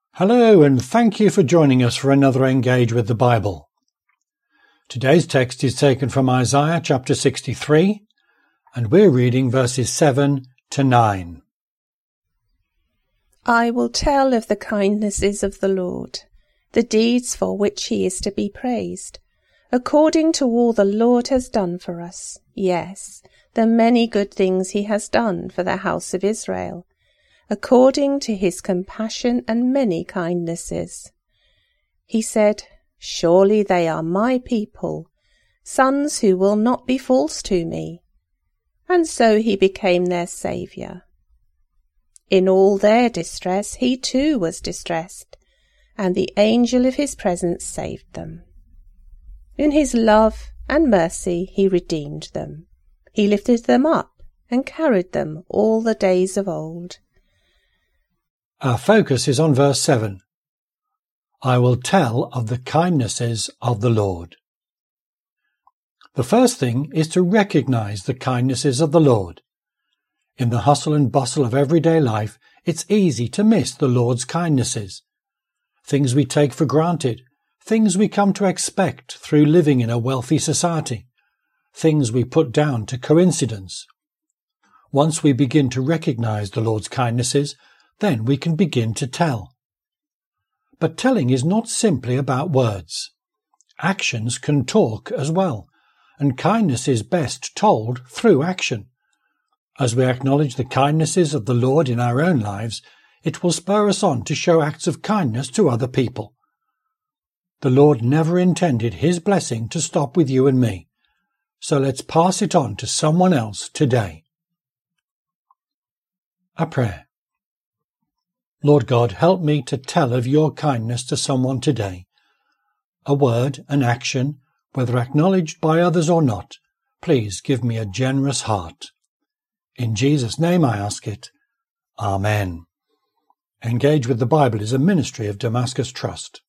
Hello, and thank you for joining us for another Engage with the Bible. Today's text is taken from Isaiah chapter 63, and we're reading verses 7 to 9. I will tell of the kindnesses of the Lord, the deeds for which he is to be praised, according to all the Lord has done for us, yes, the many good things he has done for the house of Israel, according to his compassion and many kindnesses. He said, Surely they are my people, sons who will not be false to me. And so he became their Saviour. In all their distress he too was distressed, and the angel of his presence saved them. In his love and mercy he redeemed them. He lifted them up and carried them all the days of old. Our focus is on verse 7. I will tell of the kindnesses of the Lord. The first thing is to recognize the kindnesses of the Lord. In the hustle and bustle of everyday life, it's easy to miss the Lord's kindnesses. Things we take for granted, things we come to expect through living in a wealthy society, things we put down to coincidence. Once we begin to recognize the Lord's kindnesses, then we can begin to tell. But telling is not simply about words. Actions can talk as well, and kindness is best told through action. As we acknowledge the kindnesses of the Lord in our own lives, it will spur us on to show acts of kindness to other people. The Lord never intended his blessing to stop with you and me, so let's pass it on to someone else today. A prayer. Lord God, help me to tell of your kindness to someone today. A word, an action, whether acknowledged by others or not, please give me a generous heart. In Jesus' name I ask it. Amen. Engage with the Bible is a ministry of Damascus Trust.